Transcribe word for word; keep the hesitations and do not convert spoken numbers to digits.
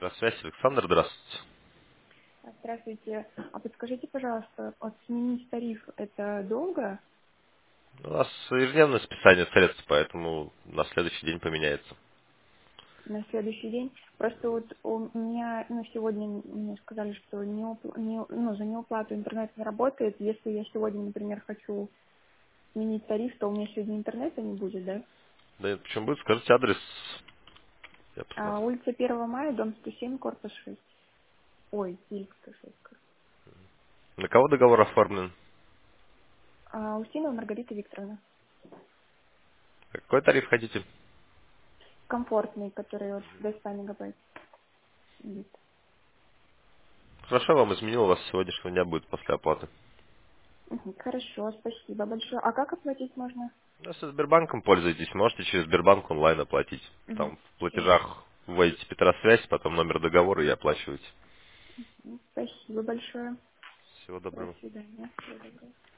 Связь, Александр, здравствуйте. А, Здравствуйте. А подскажите, пожалуйста, вот сменить тариф это долго? У нас ежедневное списание средств, поэтому на следующий день поменяется. На следующий день? Просто вот у меня, ну, сегодня мне сказали, что не упла- не- ну, за неуплату интернет не работает. Если я сегодня, например, хочу сменить тариф, то у меня сегодня интернета не будет, да? Да нет, почему будет? Скажите адрес, я А посмотрю. улица первого мая, дом сто семь, корпус шесть. Ой, или сто шесть. На кого договор оформлен? А, Устинова Маргарита Викторовна. Какой тариф хотите? Комфортный, который вот до ста мегабайт. Мгм. Хорошо, я вам изменил, у вас с сегодняшнего дня будет после оплаты. Мгм. Хорошо, спасибо большое. А как оплатить можно? Ну, если Сбербанком пользуетесь, можете через Сбербанк онлайн оплатить. Мгм. Там в Всё. платежах вводите Петросвязь, потом номер договора и оплачиваете. Спасибо большое. Всего До доброго. свидания. Всего доброго.